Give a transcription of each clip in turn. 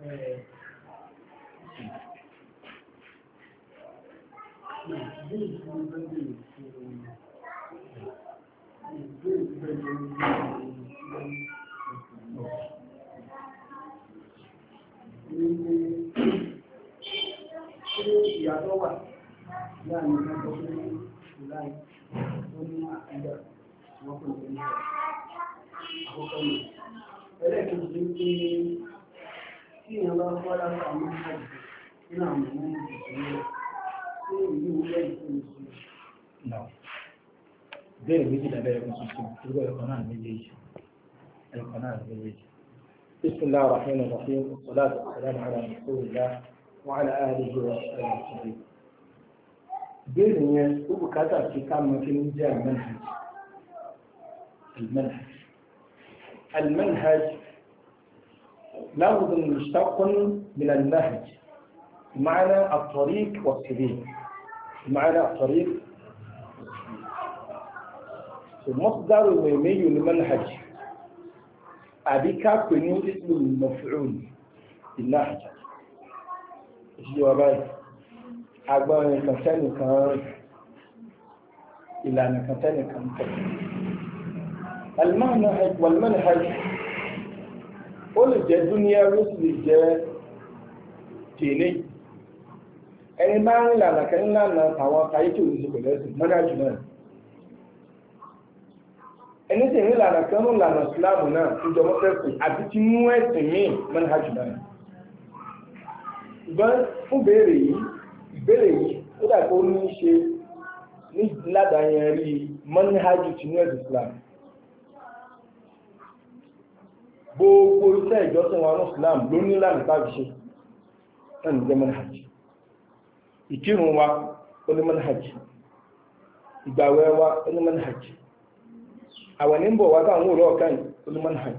Ìyàtọ̀ wà láàrin ọjọ́ ìláì tó ní àkídà wọ́n kò ní àkọ́kọ́ ní. Ẹlẹ́kìí tí tí èèyàn bá wọ́n lára àwọn ìṣàjì nínú àwọn ọmọ ìṣẹ̀lẹ̀ tí èyí wúlẹ̀ ìṣẹ̀lẹ̀. Bẹ́ẹ̀ méjì lábẹ́ ẹ̀kọ́ tuntun, irú ẹ̀kọ́ náà méjèèjì. Ẹ̀kọ́ náà méjèèjì. Bismillahir Rahmanir Rahim, wassalatu wassalamu ala Rasulillah wa ala alihi wa sahbihi. Bẹ́ẹ̀ yẹn, ó bùkátà sí ká mọ̀ kí ní jẹ́ al-manhaj. Al-manhaj. Al-manhaj لفظ مشتق من النهج بمعنى الطريق والسبيل بمعنى الطريق المصدر الميمي للمنهج أبيك كنو اسم المفعول بالنهج جوابي أقبل كتاني كان إلى أن كتاني كان المنهج والمنهج ó lè jẹ́ dúníà ló sì lè jẹ́ tèlé ẹni bá ń lànà kẹ́ ńlànà àwọn ayé tí ò ní ṣe pẹ̀lú ẹ̀sìn mọ́nájú náà ẹni tí ń lànà kẹ́ ń lànà ìsìláàmù náà tó jọ mọ́ fẹ́sìn àti tí mú ẹ̀sìn míì mọ́nájú náà ṣùgbọ́n fún ìbéèrè yìí ó dàgbà ó ní í ṣe ní ládàáyẹn rí mọ́nájú tí mú ẹ̀sìn ìsìláàmù gbogbo iṣẹ́ ìjọsìn wa ní Islam ló ní láti tàbí ṣe náà ní jẹ́ manhaj ìkírun wa ó ní manhaj ìgbàwẹ̀ wa ó ní manhaj àwọn níbọ̀ wa táwọn òrò ọ̀kan ó ní manhaj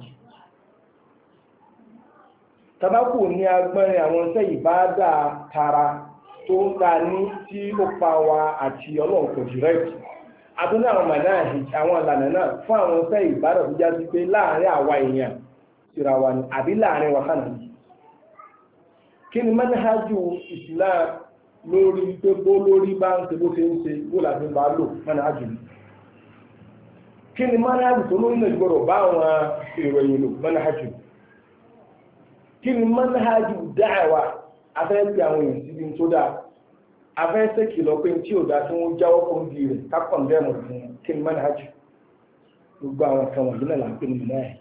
tabakù ní agbẹ́rin àwọn iṣẹ́ ìbádà tara tó ń ta ní tí ó pa wa àti ọlọ́run kò direct àtúndì àwọn manhaj àwọn ìlànà náà fún àwọn iṣẹ́ ìbádà tó já sí pé láàárín àwa èèyàn síra wa ní àbí láàrin wa kánà yìí kí ni manhajú Islam lórí pé bó lórí bá ń ṣe bó ṣe ń ṣe bó láti bá lò manhajú ní kí ni manhajú tó lórí náà gbọ́dọ̀ bá àwọn ìròyìn lò manhajú kí ni manhajú dáẹ̀wà afẹ́ pé àwọn èèyàn síbi tó dáa afẹ́ ṣe kìlọ̀ pé tí ò dá tí wọ́n jáwọ́ fún bí rẹ̀ kápọ̀n dẹ́mù fún kí ni manhajú gbogbo àwọn kan wọ̀nyí náà là ń pè ní manhajú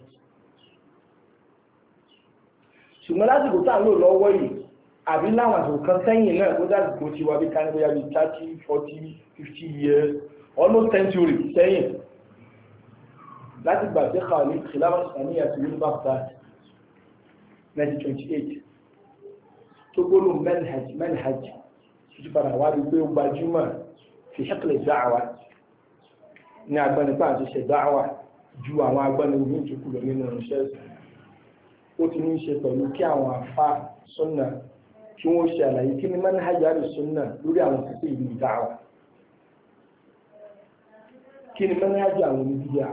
ṣùgbọ́n lásìkò tá à ń lò lọ́wọ́ yìí àbí láwọn àsìkò kan sẹ́yìn náà tó dásìkò tí wà bí ká ní bóyá bí 30, 40, 50 years almost century sẹ́yìn láti gbà sí Khalid Khilafa Islamiyya àti ní Baghdad 1928 tó gbóló manhaj tó padà wá rí pé ó gbajúmọ̀ fi shakl da'wa ní agbẹnipá àti ṣe da'wa ju àwọn agbẹnipá ní ìjókòó lọ nínú iṣẹ́ ìsìn ó ti ní ṣe pẹ̀lú kí àwọn àfá súnnà kí wọ́n ṣe àlàyé kí ni manhaj al-súnnà lórí àwọn òṣìṣẹ́ ìlú dáwà kí ni manhaj àwọn oníbídíà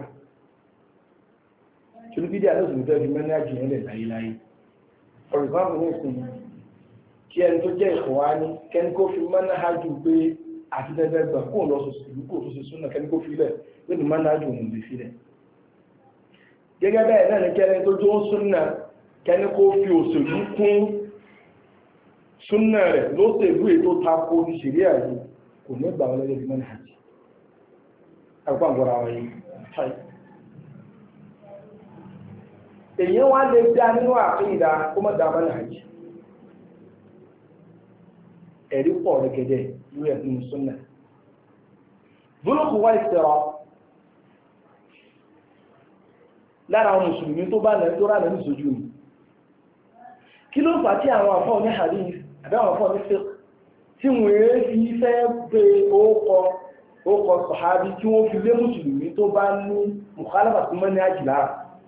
tí oníbídíà ló sì ń tẹ́jú manhaj yẹn lẹ̀ láyéláyé for example ní ìsìn kí ẹni tó jẹ́ Ikhwani kẹ́ni kó fi manhaj pé àti dẹ́gbẹ́gbà kó lọ sọ ìlú kó tó ṣe súnnà kẹ́ni kó fi lẹ̀ lónìí manhaj òun lè fi lẹ̀ gẹ́gẹ́ bẹ́ẹ̀ náà ni kẹ́ni tó jó súnnà kẹ́ni kó fi òṣèlú kún súnnà rẹ̀ lóṣèlú ètò tako ní ṣẹ̀ríà yìí kò ní gbà wọlé lórí manhaj ẹgbà gbọ́ra wọ́n yìí èyí wá lè dá nínú àkídà kó mọ́ dá manhaj ẹ̀rí pọ̀ rẹ̀gẹ̀dẹ̀ lórí ẹ̀sìn súnnà Dhul Khuwaysira lára àwọn mùsùlùmí tó bá lẹ́yìn tó rà lẹ́yìn ìsojú mi kí ló fà tí àwọn àfọ́ ní hadith àbí àwọn àfọ́ ní fiqh tí wọ́n fi fẹ́ pé ókọ sàhábí tí wọ́n fi lé mùsùlùmí tó bá ní mùkálàfà tó mọ́ ní àjìlára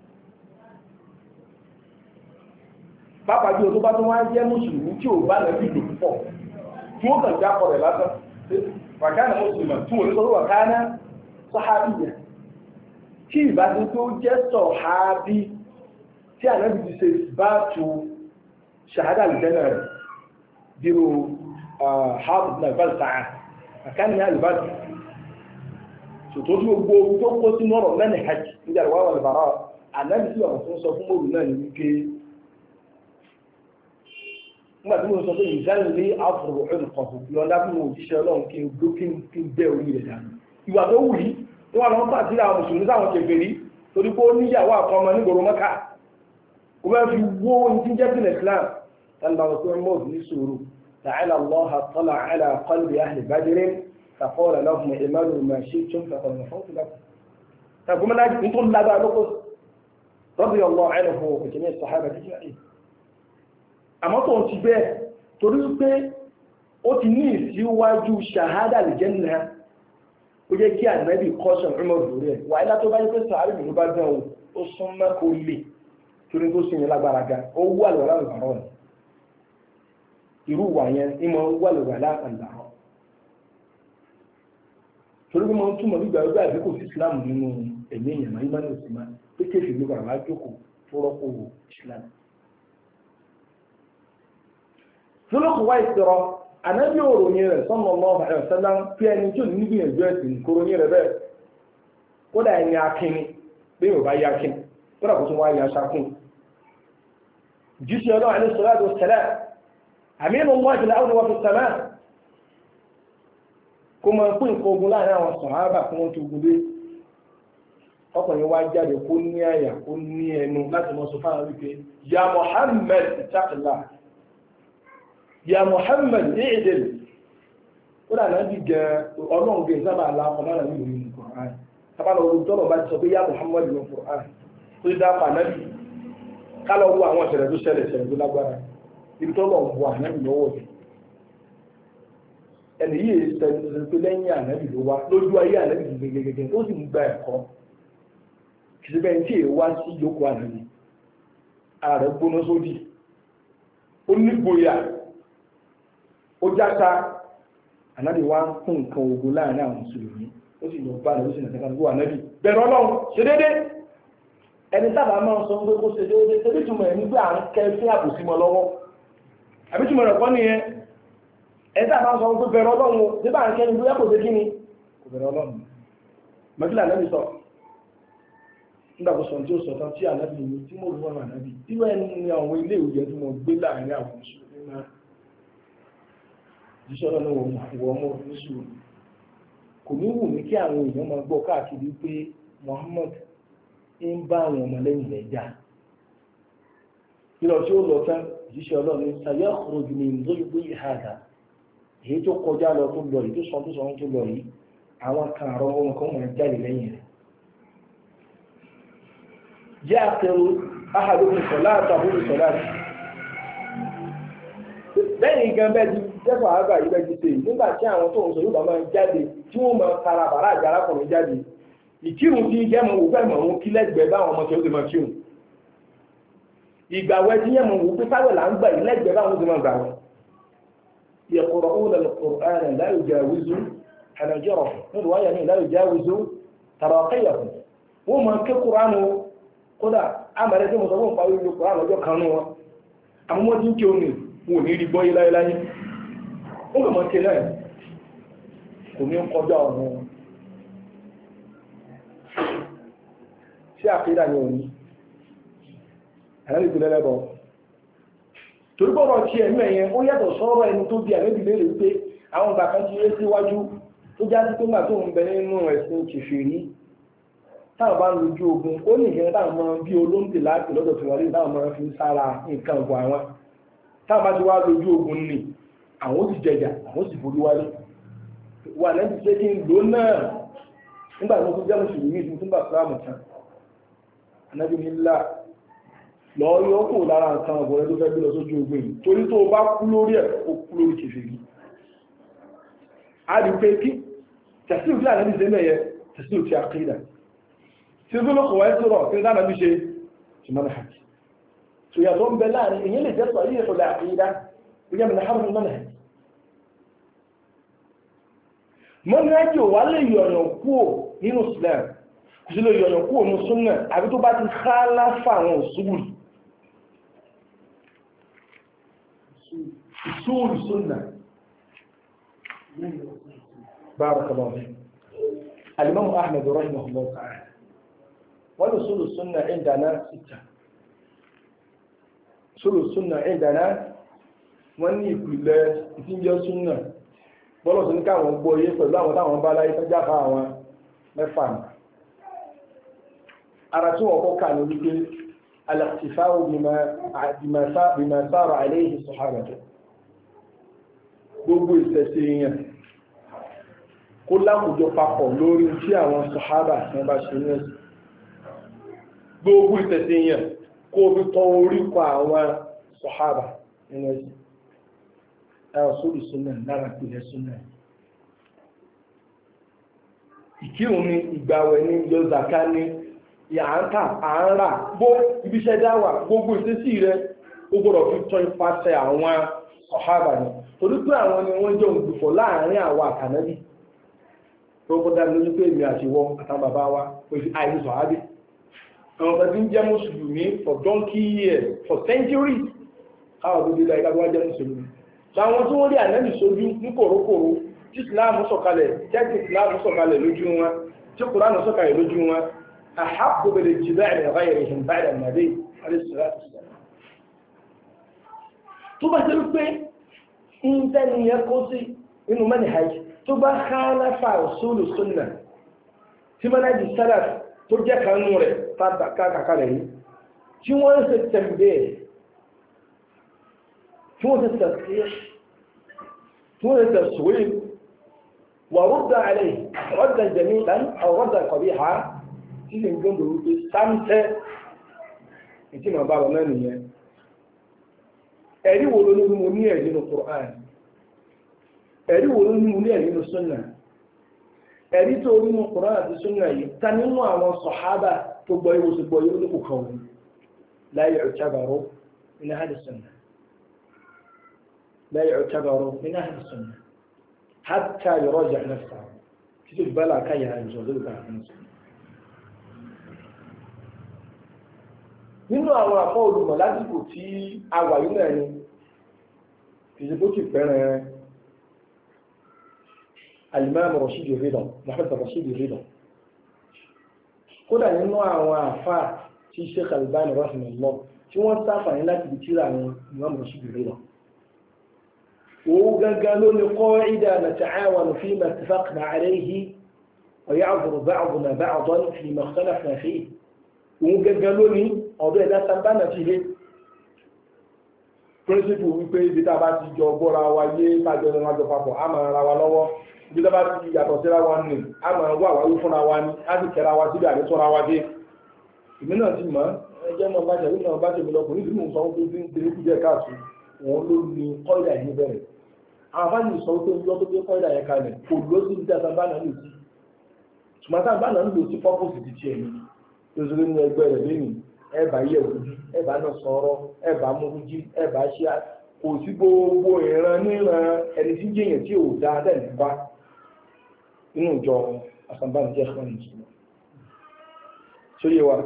pápá bí o tó bá tó wá jẹ́ mùsùlùmí tí ò bá lẹ́bí ìlú púpọ̀ tí wọ́n kàn jápọ̀ rẹ̀ lásán wàkánà mùsùlùmí tí wọ́n lè sọ wàkánà sàhábí yẹn tí ìbáṣe tó jẹ́ sọ̀hábí tí ànábì ti ṣe bá tó ṣàhádà àlùjẹ́nà rẹ̀ bírò harvard náà ìbálòpàá àkáni àlùbáàdì ṣòtò tí gbogbo tó kó sínú ọ̀rọ̀ lẹ́nì hajj níbi àlùwá wà lùbàrà ànábì sí ọ̀rọ̀ tó ń sọ fún mòrù náà ní wípé nígbà tí mo sọ pé ìdánilé àfọ̀rọ̀ ẹnìkan lọ́dá fún òjíṣẹ́ ọlọ́run kí n gbó kí n bẹ́ orí rẹ̀ dànù ìwà tó wù yí tí wọ́n lọ́n pàtí àwọn mùsùlùmí sáwọn kèfèrí torí pé ó níyàwó àkọmọ nígboro Mẹ́kà ó bá fi wó ohun tí ń jẹ́ sílẹ̀ Islam tàbí àwọn tó ń mọ̀ ní sòrò la'alla Allaha tala'a ala qalbi ahli Badrin faqala lahum i'malu ma shi'tum faqad ghafartu lakum tàbí mọ́lá ní tó lágbára lókò radiyallahu anhu wa jami'i as-sahabati ajma'in àmọ́ tó ń ti bẹ́ẹ̀ torí pé ó ti ní ìsíwájú ṣàhádà àlùjánnà ó jẹ́ kí ànábì kọ́sàn ọmọ òdòrí ẹ̀ wà ilá tó bá yí pé sàárì mi ló bá dán o ó sún mẹ́kò lè torí tó sì yẹn lágbára ga ó wà lọ́wọ́ láàrùn ni irú wà yẹn ìmọ̀ wà lọ́wọ́ láàrùn torí pé mo ń túmọ̀ nígbà wípé àbí kò sí Islam nínú ẹ̀mí èèyàn máa ń máa ń lò sí máa pé kéfì ló bàbá jókòó tó rọ́pò Islam lọ́lọ́kọ̀ wá ìṣòro ànábì òròyìn rẹ̀ sallallahu alaihi wasallam pé ẹni tí ò ní gbìyànjú ẹ̀sìn kòròyìn rẹ̀ bẹ́ẹ̀ kódà ẹni akínni bí yóò bá yá kín kódà kó tún wá yá sákún jíṣẹ́ ọlọ́run alaihi salatu wassalam aminullahi fil ardi wa fis samaa kó máa pín nǹkan ogun láàrin àwọn sàhábà fún wọn tó gudé ọkùnrin wá jáde kó ní àyà kó ní ẹnu láti mọ sọ fáwọn wípé ya Muhammad ittaqillah ya Muhammad i'dil ó dà náà bí gẹ ọlọ́run gẹ sábà aláàkọ̀ lára ní ìlú Qur'an sábà lọ orúkọ tọ́lọ̀ bá ti sọ pé ya Muhammad ní Qur'an tó ti dáfà náàbì kálọ̀ wọ àwọn ìṣẹ̀lẹ̀ tó ṣẹlẹ̀ tó lágbára ibi tọ́lọ̀ ń bọ ànábì lọ́wọ́ rẹ̀ ẹni yìí sẹ́ni pé lẹ́yìn ànábì ló wá lójú ayé ànábì gẹ́gẹ́gẹ́ ó sì ń gba ẹ̀kọ́ kì í bẹ́ẹ̀ tí èè wá sí ìjókòó ànábì ara rẹ̀ gbóná sódì ó nígboyà ó játa ànábì wá ń kún nǹkan ogun láàrin àwọn mùsùlùmí ó sì lọ bá ànábì sí nàìjíríà gbogbo ànábì bẹ̀rù ọlọ́run ṣe déédé ẹni sábà máa ń sọ pé kó ṣe déédé ṣe bí túmọ̀ ẹ̀ nígbà à ń kẹ́ fún àbòsí mọ́ lọ́wọ́ àbí túmọ̀ rẹ̀ kọ́ nìyẹn ẹni sábà máa ń sọ pé bẹ̀rù ọlọ́run nígbà à ń kẹ́ ní bóyá kò ṣe kí ni kò bẹ̀rù ọlọ́run mọ́kílà ànábì sọ nígbà tó sọ tí ó sọ tán tí ànábì ní tí mo rú ọ̀rọ̀ ànábì tí wọ́n ní àwọn ilé ìwòye tí mo gbé láàrin àwọn mùsùlùmí náà ìṣọ́lọ́ náà wọ́n ọmọ oníṣù kò ní wù mí kí àwọn èèyàn máa gbọ́ káàkiri pé Muhammad ń bá àwọn ọmọlẹ́yìn rẹ̀ jà ìlọ tí ó lọ tán ìṣẹ́ ọlọ́run ṣayẹ́ ọ̀rọ̀jù ní ìlú ìhàdà èyí tó kọjá lọ tó lọ yìí tó sọ tó lọ yìí àwọn kan àrọ ohun kan máa jáde lẹ́yìn rẹ̀ jẹ́ àpẹẹrù ahàdókùn sọ̀lá àtàbùrù sọ̀lá lẹ́yìn gan bẹ́ẹ̀ di jẹ́fọ̀ àgbà yìí bẹ́ẹ̀ di tèyí nígbà tí àwọn tó ń sọ yóò bá máa jáde tí wọ́n máa tara bàrá àjà arákùnrin jáde ìkírun tí jẹ́ mọ̀ wípé mọ̀ wọn kí lẹ́gbẹ̀ẹ́ báwọn ọmọ tí ó ti máa kírun ìgbàwẹ̀ tí yẹ́ mọ̀ wípé sáwẹ̀ là ń gbà yìí lẹ́gbẹ̀ẹ́ báwọn ti máa gbà wọn. yaqra'una al-Qur'ana la yujawizu hanajirahum nínú wáyà ní la yujawizu taraqiyahum wọ́n máa ké Kùránù kódà àmàlẹ́ tí mo sọ fún parí ìlú Kùránù ọjọ́ kan nù wọn àmọ́ wọ́n ti ń ké omi wọn ò ní rí gbọ́yé láyéláyé ó lè mọ́ ké náà kò ní kọjá ọ̀run wọn sí àkídà ní òní àrẹ́lẹ́gbẹ̀ lẹ́lẹ́bọ̀ torí bọ́rọ̀ tí ẹ̀mí ẹ̀yẹn ó yàtọ̀ sọ́rọ̀ ẹni tó bí àrẹ́bì lérè wípé àwọn ìgbà kan ti ré síwájú tó já sí pé máa tó ń bẹ nínú ẹ̀sìn kèfèrí táwọn bá ń lójú ogun ó ní ìgbẹ́ táwọn máa bí olóńtè láti lọ́dọ̀ tí wọ́n rí táwọn máa fi sára nǹkan ọ̀gbọ̀n àwọn táwọn bá ti wá lójú ogun ní àwọn ó sì jẹjà àwọn ó sì borí wálé wà lẹ́yìn tí kí n lò náà nígbà tí wọ́n tún jẹ́ mùsùlùmí ìdí tó ń bà fúlàmù tán anábì nílá lọ yọ kò lára nǹkan ọ̀bọ̀rẹ́ tó fẹ́ gbé lọ sójú ogun yìí torí tó bá kú lórí ẹ̀ ó kú lórí kèfèrí a rí pé kí tẹ̀síù tí ànábì ṣe mẹ́yẹ tẹ̀síù ti àkídà tí ó lókò wáyé sọ̀rọ̀ tí ó dáná bí ṣe ti mọ́nà hàjì tó yàtọ̀ ń bẹ láàrin èyí lè jẹ́ sọ yíyẹ tó lè àkídà ó yẹ mẹ́nà hàrùn mọ́nà hàjì mọ́nà hàjì ò wá lè yọ̀yàn kúò nínú Islam kò sí lè yọ̀yàn kúò nínú súnnà àbí tó bá ti khalafa àwọn òṣùgbùrù أصول السنة. بارك الله فيك. الإمام أحمد رحمه الله تعالى وأصول السنة عندنا 6. أصول السنة عندنا wọ́n ní ìpìlẹ̀ ìfíjẹ́ súnnà bọ́lọ̀ sí ní káwọn gbọ́ yé pẹ̀lú àwọn táwọn bá láyé tó jáfà àwọn 6 ní ara tí wọ́n kọ́ kà ní wípé al-iqtifā'u bimā sāra 'alayhi as-saḥābah gbogbo ìṣẹ̀ṣẹ̀ èèyàn kó lákòjọ papọ̀ lórí tí àwọn sàhábà tí wọ́n bá ṣe ní ẹ̀sìn gbogbo ìṣẹ̀ṣẹ̀ èèyàn kó fi tọ orí kọ àwọn sàhábà nínú ẹ̀sìn ẹ̀rọ sórí súnà lára pìlẹ̀ súnà ìkírun ní ìgbàwẹ̀ ní yọzàká ní ìyàntà àárà gbó ibiṣẹ́ dáwà gbogbo ìṣesí rẹ̀ ó gbọ́dọ̀ fi tọ́ ipasẹ̀ àwọn sàhábà ni torí pé àwọn ni wọ́n jẹ́ òǹdùfọ̀ láàrin àwọn àkànábì tó kọ́dá lójú pé èmi àti wọ́n àtàwọn bàbá wa pẹ̀lú àìsí sàhábì àwọn kan tí ń jẹ́ mùsùlùmí for donkey years for centuries káwọn tó dé láyé káwọn jẹ́ mùsùlùmí láwọn tí wọ́n rí ànábì sójú ní kòrókòró tí ìsìláàmù sọ̀kalẹ̀ tẹ́tì ìsìláàmù sọ̀kalẹ̀ lójú wọn tí kùránù sọ̀kalẹ̀ lójú wọn àhábò bẹ̀rẹ̀ jìbẹ́ ẹ̀rẹ̀ ráyẹ̀ ìhìnbáyà nàbẹ́ tó bá ṣe wípé ń tẹ́ni yẹ kó sí inú manhaj tó bá khalafa usulu sunnah tí manhaj salaf tó jẹ́ kanú rẹ̀ káàkàkàrẹ̀ yìí tí wọ́n ṣe tẹ̀m̀bẹ̀ tí wọ́n ṣe tafsir tí wọ́n ṣe taswir wa rudda alayhi raddan jamilan aw raddan qabiha tí lè gbọ́ndọ̀ wípé sáńtẹ́ ìtí ma bá wọn nìyẹn ẹ̀rí wo ló ní mo ní ẹ̀rí nínú Qur'an ẹ̀rí wo ló ní mo ní ẹ̀rí nínú Sunna ẹ̀rí tó nínú Qur'an àti Sunna yìí ta nínú àwọn sàhábà tó gbọ́ ìwò sí gbọ́ yóò ní kò kàwọn la yu'tabaru min ahli Sunnah la yu'tabaru min ahli Sunnah hatta yuraji' nafsahu títí bala káyà ìjọba ìgbà fún Sunnah nínú àwọn àfọ́ olùmọ̀ lásìkò tí a wà yìí náà ni ìdìbò ti fẹ́ràn Al-Imam Rashid Ridha Muhammad Rashid Ridha kódà nínú àwọn àfà tí Sheikh Al-Albani rahimahullah tí wọ́n sáfàní láti bí tíra àwọn Imam Rashid Ridha owó gangan ló ní qa'ida nata'awanu fima ittafaqna alayhi wa ya'dhuru ba'duna ba'dan fima ikhtalafna fihi òun gangan ló ní ọ̀dọ́ ẹ̀dá sábánà ti lé príncipù wípé ibi tá bá ti jọ gbọ́ra wa yé tàjọ ní wájọ papọ̀ a máa ra wa lọ́wọ́ ibi tá bá ti yàtọ̀ síra wa ní a máa wà wáyé fúnra wa ní a sì kẹra wa síbi àdétọ́ra wa dé ìmí náà ti mọ̀ ẹjẹ́ náà bá ṣẹ̀wé náà bá ṣe mi lọkùnrin ìdí mò ń sọ wípé bí ń tẹ̀lé kú jẹ́ káàtó wọn ló ní kọ́ìdà yìí bẹ̀rẹ̀ àwọn afáàlì sọ wípé ìjọ tó gbé kọ́ìdà yẹn kalẹ̀ kò ló sí ibi tí a sábánà lò sí ṣùgbọ́n sábánà lò sí pọ́pọ́sì ti tiẹ̀ ní lóṣèlú ní ẹgbẹ́ rẹ̀ lẹ́yìn ẹ̀bà yẹ̀wòjú ẹ̀bà náà sọ̀rọ̀ ẹ̀bà múrújí ẹ̀bà ṣe kò sí gbogbo ìran níran ẹni tí jẹ́yàn tí ò dáadáa nípa nínú ìjọ àsànbánijẹ́ fún ìjìnlẹ̀ tó yé wa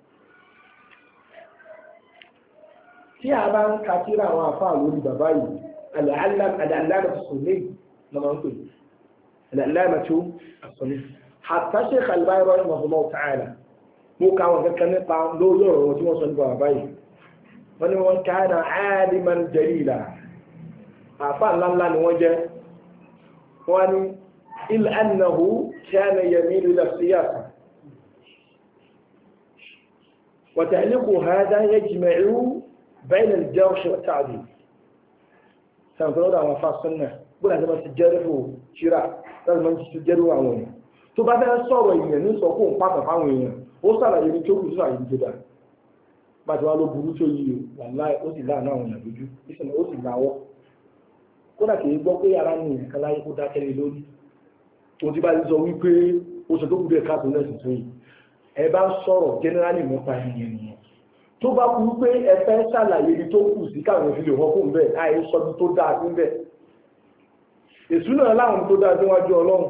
tí a bá ń ka tíra àwọn àfáà lórí bàbá yìí al-allamah as-Sunnī lọ́mọ ń pè al-allamah as-Sunnī hatta Shaykh Al-Albani rahimahullah ta'ala mo ka wọn kankan nípa lórí ọ̀rọ̀ wọn tí wọ́n sọ nípa bàbá yìí wọ́n ní wọ́n kana aliman jalila àfà ńláńlá ni wọ́n jẹ́ wọ́n ní illa annahu kana yamilu ila siyasa wa ta'liqu hadha yajma'u bayna al-jarh wa at-ta'dil sàǹtọ́rọ̀ àwọn afá sunna gbọ́dọ̀ àti wọ́n ti jẹ́rìfò ṣíra láti máa ń ti jẹ́rìfò àwọn èèyàn tó bá fẹ́ sọ̀rọ̀ èèyàn ní sọ fún pàtàkì fáwọn èèyàn ó sàlàyé ní tó kù sí àyè tó dáa bá ti wá ló burú tó yí wà láì ó sì láàánú àwọn èèyàn lójú ìsìnkú ó sì láwọ́ kódà kìí gbọ́ pé ara ní ìyẹn kan láyé kó dákẹ́rẹ́ lórí tó ti bá ti sọ wípé ó sọ tó kù bẹ́ẹ̀ káàtó lẹ́sìn tó yìí ẹ bá sọ̀rọ̀ generally nípa ẹ̀yìn nìyẹn tó bá kú pé ẹ fẹ́ sàlàyé ní tó kù sí káwọn ìfi lè wọ́n fún bẹ́ẹ̀ àyè sọ́dún tó dáa sí bẹ́ẹ̀ èsù náà láwọn tó dáa síwájú ọlọ́run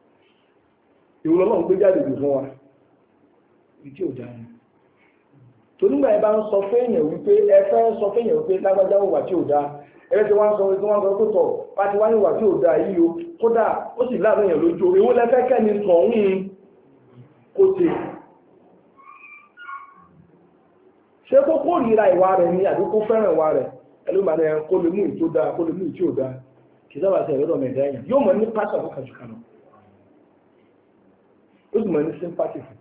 ìwọ̀n ọlọ́run gbé jáde jù fún wa ìdí ò dáa tó nígbà ẹ bá ń sọ fẹ́yìn wípé ẹ fẹ́ sọ fẹ́yìn wípé lágbájá wà tí ò dáa ẹ ti wá ń sọ pé tó tọ̀ bá ti wá ní wà tí ò dáa yìí o kódà ó sì láàrin èèyàn lójú èwo lẹ́fẹ́ kẹ́ni tọ̀hún kó tè ṣé kó kórìíra ìwà rẹ̀ ni àbí kó fẹ́ràn ìwà rẹ̀ ẹlòmíràn ẹ̀ kó lè mú ìtó dáa kó lè mú ìtí ò dáa kì í sábà sí ẹ̀rọ mẹ̀dá èèyàn yóò mọ̀ ní pásọ̀ fún kàjùkà náà ó sì mọ̀ ní sympathy fún.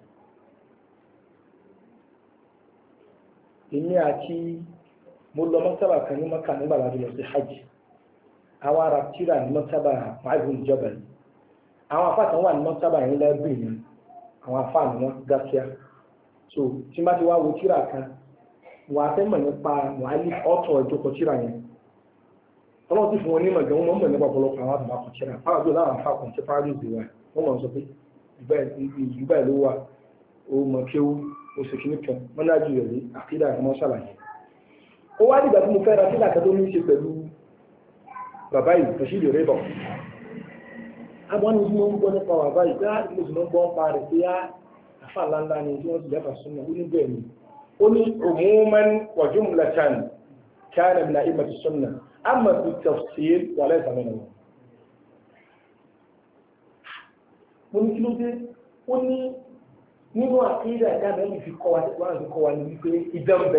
èmi àti mo lọ mọ́sábà kan ní mọ́kà nígbà láti lọ sí hajj àwọn ará tíra ní mọ́sábà máàbùn ìjọba yìí àwọn afáàtàn wà ní mọ́sábà yìí lẹ́gbẹ̀ẹ́ yìí àwọn afáàní wọn gáfíà so tí bá ti wá wo tíra kan wọ́n á fẹ́ mọ̀ nípa wàhálì ọ̀tọ̀ ìjókòó tíra yẹn ọlọ́run ti fún wọn ní mọ̀ gan wọ́n mọ̀ nípa ọ̀pọ̀lọpọ̀ àwọn àtàwọn akọ̀ tíra fáwọn àjọ láwọn afá kan tí paris wà wọ́n mọ̀ sọ pé ìgbà ìlú wà ó mọ̀ kéwú ó sì kí ní kan wọ́n dájú rẹ̀ rí àkídà ẹ̀mọ́ ṣàlàyé ó wá dìgbà tí mo fẹ́ ra sílà kan tó ní í ṣe pẹ̀lú bàbá yìí tọ́sí ìlú rẹ̀ bọ̀ àwọn ní mo ń gbọ́ nípa bàbá yìí bá mo sì ń gbọ́ ń pa rẹ̀ pé àfà ńláńlá ni tí wọ́n ti lẹ́fà súnmọ́ ó ní bẹ́ẹ̀ ni ó ní umuman wa jumlatan kana min a'immati sunnah amma fi tafsir wa laysa minhum. mo ní kí ló dé ó ní nínú àkídà ìdáná yìí fi kọ́ wa ní wípé idán bẹ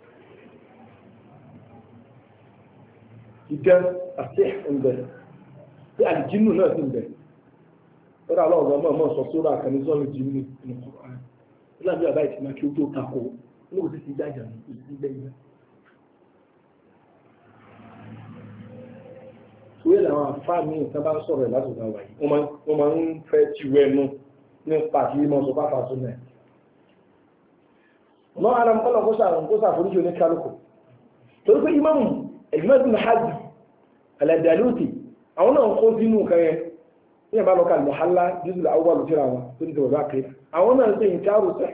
idán àti ẹ̀ǹbẹ̀ bí àlìjínú náà sì ń bẹ lọ́dọ̀ aláwọ̀ ọmọ ọmọ sọ sórí àkànní sọ́ọ̀lù jínú ní ọkọ̀ lábí àbá ìtìmá kí ó tó takò olóòwò sí ti jájà ní ìgbẹ́ ìgbẹ́ ìwé làwọn àfáà míì tán bá ń sọ̀rọ̀ ẹ̀ láti ọ̀gá wáyé wọ́n máa ń fẹ́ ti wẹ́ ẹnu ní pàtí mọ́ sọ pápá tó náà ọmọ alamkọ́lọ̀ kó sàforíjì oníkálùkù torí pé imáàmù ẹ̀gbẹ́dùn hajj alẹ́dàlútì àwọn náà kó sínú kẹrẹ ní ẹ̀bá lọ́kà lọ́hálà jíjùlọ àwọn olùtíra wọn tó ní tẹ̀wọ̀ bá kiri àwọn náà ṣe ìkárù sẹ́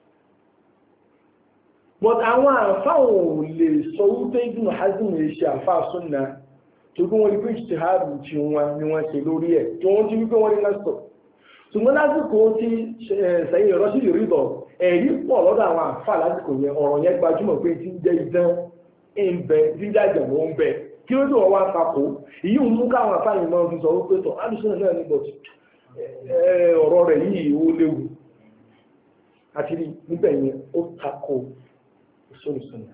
but àwọn àfáwọn ò lè sọ wípé ibùn hajj lè ṣe àfáà súnà tó bí wọ́n rí pé ìṣèhádù tí wọ́n ni wọ́n ṣe lórí ẹ̀ tí wọ́n ti wípé wọ́n rí lásìkò ṣùgbọ́n lásìkò tí sẹ́yìn ìrọ́sí lè rí bọ̀ ẹ̀rí pọ̀ lọ́dọ̀ àwọn àfáà lásìkò yẹn ọ̀rọ̀ yẹn gbajúmọ̀ pé tí ń jẹ́ idán ń bẹ tí ń jájà ló ń bẹ kí ló dé wọ́n wá papò èyí ń mú káwọn afáàyàn máa fi sọ wípé tọ̀ alùsùn náà ní bọ̀tì ọ̀rọ̀ rẹ̀ yìí ó léwu àti níbẹ̀ yẹn ó takò ìsọ̀rọ̀sọ̀nà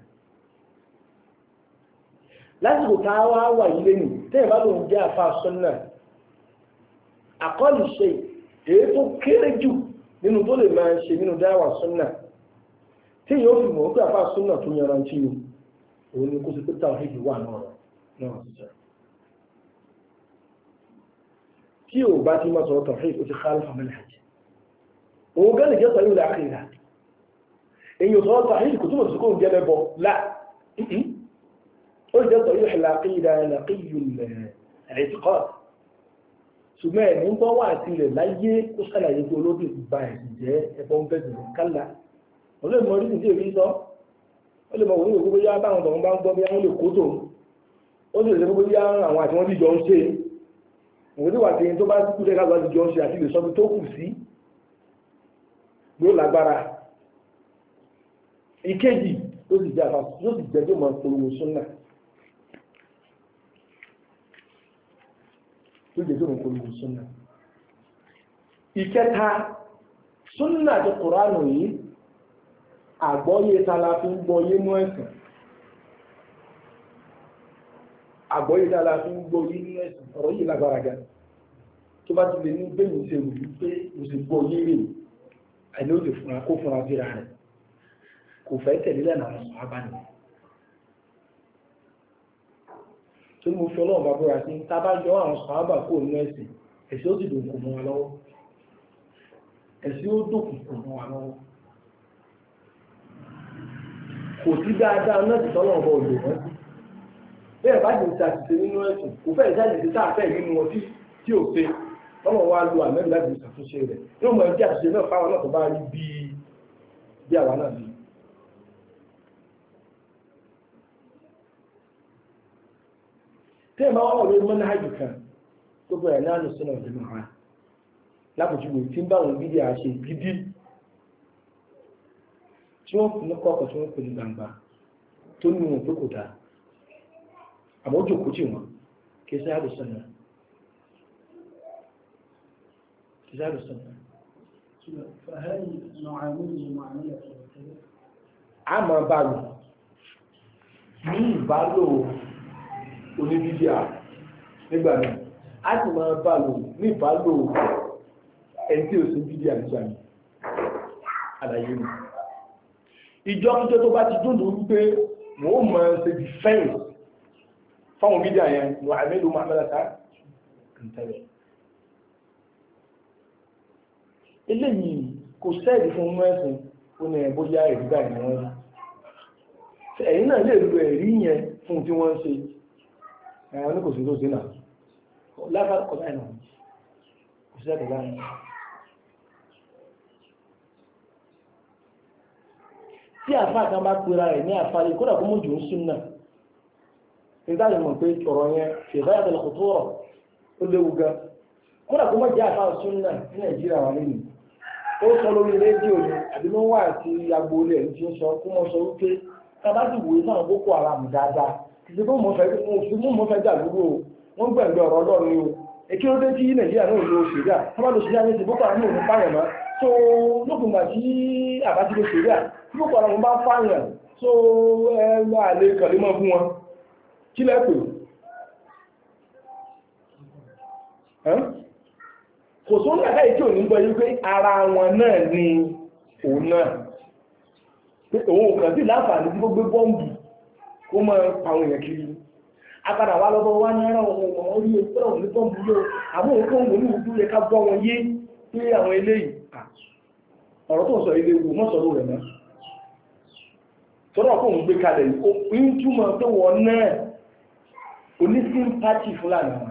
lásìkò tá a wá wà yìí lẹ́nu tẹ́yìn bá lóun jẹ́ àfa sọ́nà àkọlù ṣe èyí tó kéré jù nínú tó lè máa ṣe nínú dáwà sọ́nà tí yóò fi mọ̀ pé àfa sọ́nà tó yanrantí ni òun ni kó sì pé táwọn èdè wà náà tí ò bá ti máa sọ̀rọ̀ tawhid ó ti khalafa manhaj òun gẹ́lẹ̀ jẹ́ sọ̀rọ̀ ilẹ̀ àkìrà èyí ò sọ̀rọ̀ tawhid kò túnmọ̀ sí kó ń jẹ́ lẹ́bọ lá ó jẹ́ sọ̀rọ̀ ilẹ̀ àkìrà nàkíyù ẹ̀ẹ́tìkọ́ ṣùgbọ́n ẹ̀mí ń bọ́ wà sí rẹ̀ láyé ó sàlàyé pé olóbì gba ẹ̀sìn jẹ́ ẹ̀bọ ń bẹ̀rẹ̀ kálá ó lè mọ orí ìdí èrí sọ ó lè mọ òun ìwé gbogbo yá báwọn tọ̀hún bá ń gbọ́ bí wọ́n lè kó tòun ó sì lè gbogbo yá àwọn àti wọ́n bí jọ ń ṣe òun tí wà tí tó bá kú lẹ́ka lọ́wọ́ ti jọ ń ṣe àti lè sọ bí tó kù sí ló lágbára ìkejì ó sì jẹ́ àfa yóò sì jẹ́ tó máa polówó súnà tó jẹ́ tó máa polówó súnà ìkẹta súnà àti kùránù yìí àgbọ́yé tala fi ń gbọ́yé mú ẹ̀sìn àgbọ́yé tala fi ń gbọ́yé mú ẹ̀sìn ọ̀rọ̀ yìí lágbára gan tó bá ti lè ní bẹ́yìn ṣe rò wípé mo sì gbọ́yé rè àìní ó ti fúnra kó fúnra síra rẹ̀ kò fẹ́ tẹ̀lé lẹ́nà àwọn sọ̀rọ̀ abáni tó ní mo fi ọlọ́run bá búra sí tá a bá yọ àwọn sọ̀rọ̀ abà kó nínú ẹ̀sìn ẹ̀sìn ó sì dùn kò mọ́ wa lọ́wọ́ ẹ̀sìn ó dùn kò mọ́ wa lọ́wọ́ kò sí dáadáa náà ti tọ́lọ̀ ọ̀bọ̀ òjò wọ́n sí bẹ́ẹ̀ bá jẹ́ ìṣàṣìṣe nínú ẹ̀sùn kò fẹ́ ìṣàṣìṣe sáàfẹ́ nínú wọn tí ò pé tọ́lọ̀ wá lo àmẹ́rin láti ìṣàtúnṣe rẹ̀ yóò mọ̀ ẹjẹ́ àṣìṣe náà fáwọn náà tó bá rí bí àwa náà bí. tí ẹ máa wà lórí mọ́nà àjù kan tó bẹ̀rẹ̀ náà lọ sínú ọ̀dẹ́ máa lápòjúwò tí ń bá wọn gidi àṣe gidi tí wọ́n fi ní kọ́kọ́ tí wọ́n pè ní gbangba tó ní wọn pé kò dáa àmọ́ ojú kò tí wọn kì í sáyà lọ́sàn náà kì í sáyà lọ́sàn náà. فهل نعامله معاملة المبتدع؟ a máa bá lò ní ìbálò oníbídíà nígbà náà a sì máa bá lò ní ìbálò ẹni tí ó sì bídíà nígbà náà àlàyé mi ìjọ kíjọ tó bá ti dúndú wípé wọ́n máa ṣe defense fáwọn bídíà yẹn lọ àmẹ́lò mọ́àmẹ́lẹ́ta kìntẹ́lẹ̀ eléyìí kò sẹ́ẹ̀dì fún ọmọ ẹ̀sìn ó ní ẹ̀bọ́ yá ẹ̀rí báyìí ni wọ́n rí ẹ̀yìn náà lè lo ẹ̀rí yẹn fún tí wọ́n ń ṣe ẹ̀wọ̀n ní kò sí tó sí náà lágbàá kọ̀ láì náà kò sẹ́ẹ̀dì láì tí àfáà kan bá pera rẹ̀ ní àfáà kódà kó mọ̀ jù ń sún náà nígbà tí mo pé ọ̀rọ̀ yẹn ṣèbá yàtọ̀ lọ́kọ̀ tó rọ̀ ó léwu gan kódà kó mọ̀ jẹ́ àfáà sún náà ní Nàìjíríà wà lẹ́yìn ó sọ lórí rédíò ni àbí ló wà àti agboolé ẹ̀ tí ó sọ kó mọ̀ sọ wípé tábàtì wòye sáwọn Boko Haram dáadáa kì í ṣe fún mọ́fẹ́ jà lúrò wọ́n gbẹ̀gbẹ̀ ọ̀rọ̀ Ọlọ́run ni o èkí ló dé tí Nàìjíríà náà lo ṣèdá tábà lo ṣèdá ní ti Boko Haram ní pààyàn mọ́ so lókùngbà tí àbájú lo ṣèdá tí Boko Haram bá pààyàn so ẹ máa lè kàlé mọ́ fún wọn kí lẹ́pẹ̀ kò sóhun àgbà ìtí ò ní gbọ́ yí pé ara wọn náà ni òun náà pé òun kàn sí láǹfààní tí ó gbé bọ́ǹbù kó mọ́ àwọn èèyàn kiri agbára wa lọ́bọ̀ wá ní ara wọn orí ẹgbẹ́ òun ní bọ́ǹbù yóò àmọ́ òun kóhùn ní ìlú yẹ ká gbọ́ wọn yé pé àwọn eléyìí ọ̀rọ̀ tó ń sọ ilé ewu mọ́sọ̀rọ̀ rẹ̀ náà tọ́rọ̀ kóhùn gbé kalẹ̀ ń túmọ̀ pé wọ́n náà onísímpátì fúlàní àwọn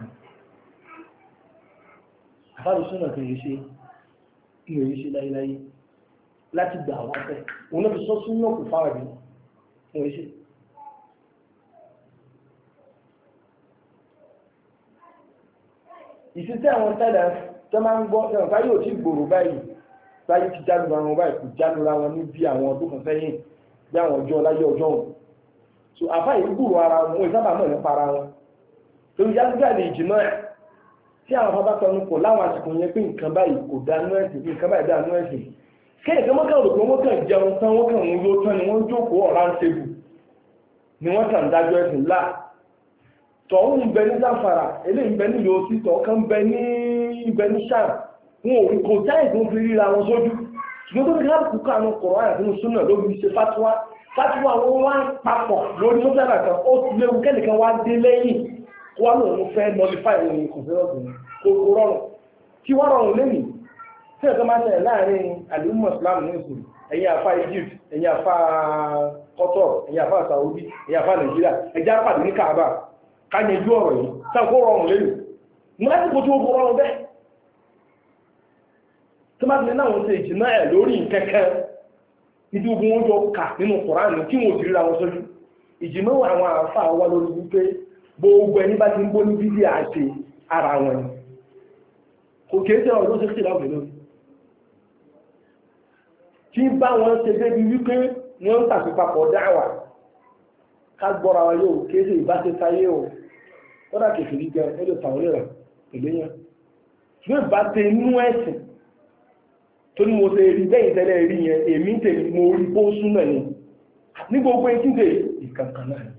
àfáàlùsọ́nà kìí ṣe ìròyìn ṣe láyéláyé láti gbà wá fẹ́ òun náà fi sọ sínú ọ̀pọ̀ fáwọn ẹ̀bí wọ́n ṣe ìsìtẹ́ àwọn tẹ́lẹ̀ tó máa ń gbọ́ ẹ̀wọ̀n ká yóò tí gbòòrò báyìí ti jálura wọn báyìí kò jálura wọn ní bí àwọn ọdún kan sẹ́yìn bí àwọn ọjọ́ láyé ọjọ́ òun so àfáà yìí gbòòrò ara wọn ìsábà mọ̀ nípa ara wọn torí yálùgbà lè jìnnà ẹ̀ tí àwọn afọ́ bá tọnu kò láwọn àsìkò yẹn pé nǹkan báyìí kò dánú ẹ̀sìn bí nǹkan báyìí dánú ẹ̀sìn kéèké wọ́n kàn rò pé wọ́n kàn jẹun tán wọ́n kàn ń yó tán ni wọ́n jókòó ọ̀rá ń tebù ni wọ́n kàn dájọ́ ẹ̀sìn là tọ̀hún ń bẹ ní Zamfara eléyìí ń bẹ nílùú òsì tọ̀ kan ń bẹ ní Sham wọn ò rí kò táyì tó ń fi ríra wọn sójú ṣùgbọ́n tó ní káàkùn kánú kọ̀rọ̀ àyà nínú súnà lóbi ṣe fatuwa wọn wá papọ̀ lórí mọ́tàlá kan ó ti léwu kẹ́nìkan wá dé lẹ́yìn wọ́n lòun fẹ́ nọlifáì òun kò fẹ́ ọ̀gbìn kò rọrùn kí wọ́n rọrùn lẹ́nìí tí ẹ̀kọ́ máa ṣẹlẹ̀ láàrin àlùmọ̀ Islam ní ìsìn ẹ̀yin àfá Egypt ẹ̀yin àfá Qatar ẹ̀yin àfá Saudi ẹ̀yin àfá Nàìjíríà ẹjá pàdé ní Kaaba káyẹjú ọ̀rọ̀ yìí sáà kó rọrùn lẹ́nìí mú láti kó tí ó rọrùn bẹ́ẹ̀ tó máa ti náà wọ́n ṣe ìjìnà ẹ̀ lórí kẹ́kẹ́ nítorí ogun wọn jọ kà nínú Kùránì kí wọ́n ti ríra wọn sójú ìjìnà àwọn àfá wà lórí wípé gbogbo ẹni bá ti ń bó ní bídí àti ara wọn ni kò kìí tẹ́ ọ̀rọ̀ sí ìlà òfin lórí tí bá wọn ṣe débi wípé wọ́n ń tàbí papọ̀ dáwà ká gbọ́ra wọn yóò kìí ṣe ìbáṣe táyé o kọ́dà kìí fìdí jẹ ẹlò tàwọn lè rà pẹ̀lú yẹn ṣùgbọ́n ìbá ṣe inú ẹ̀sìn tó ní mo ṣe rí bẹ́yìn tẹ́lẹ̀ rí yẹn èmi tèmi mo rí bó súnà ni ní gbogbo etí tè ìkankan náà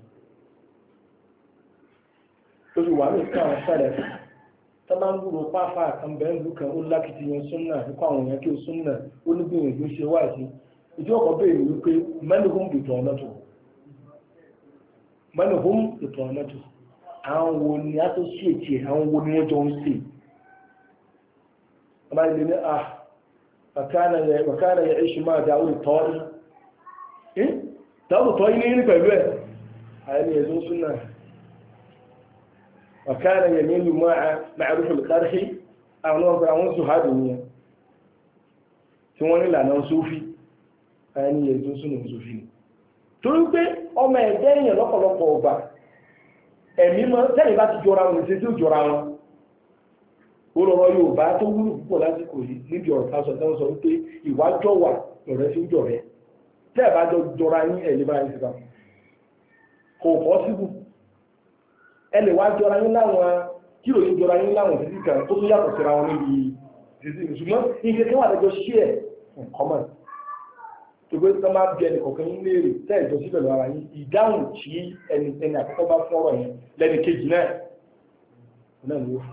lórí wà ní ìkan àwọn sẹ́lẹ̀ tó máa ń gbúrò pápá àkànbẹ̀ ìlú kan ó lákìtì yẹn súnnà nípa àwọn èèyàn kí ó súnnà ó ní gbìyànjú ṣe wá sí ìjọ ọkọ̀ bèèrè wípé mẹ́lùkún ètò ọ̀nàtò àwọn wo ni a tó sí ètì àwọn wo ni wọ́n jọ ń ṣe ọmọ ilé ní wàkánà yẹ iṣu máa dáwò ìtọ́ ní pẹ̀lú ẹ̀ àyẹ́ni ẹ̀zọ́ súnnà وكان يميل معروف القرح àwọn zuhadu ni tí wọ́n nílà náà sófí ẹni ètò súnà sófí ni torí pé ọmọ ẹ̀dẹ́ èèyàn lọ́pọ̀lọpọ̀ ọgbà ẹ̀mí mọ́ tẹ́lẹ̀ bá ti jọra wọn ìṣẹ́ tí ó jọra wọn ó lọ́rọ̀ Yorùbá tó wúlò púpọ̀ lásìkò yìí níbi ọ̀rọ̀ tásọ̀ tán sọ wípé ìwájọ́ wà lọ̀rẹ́ sí jọ rẹ̀ tẹ́ ẹ̀ bá jọ jọra yín ẹ̀ lè bá yín síta kò pọ́síbù ẹ lè wá jọra yín láwọn kílò yín jọra yín láwọn títí kan tó tún yàtọ̀ síra wọn níbi títí ṣùgbọ́n ìṣe kí wọ́n àtẹ́jọ́ ṣí ẹ̀ common tó gbé tó máa bí ẹnì kọ̀ọ̀kan yín léèrè tẹ́ ìjọ sí pẹ̀lú ara yín ìdáhùn tí ẹni àkọ́kọ́ bá fún ọ̀rọ̀ yẹn lẹ́ni kejì náà ló fún.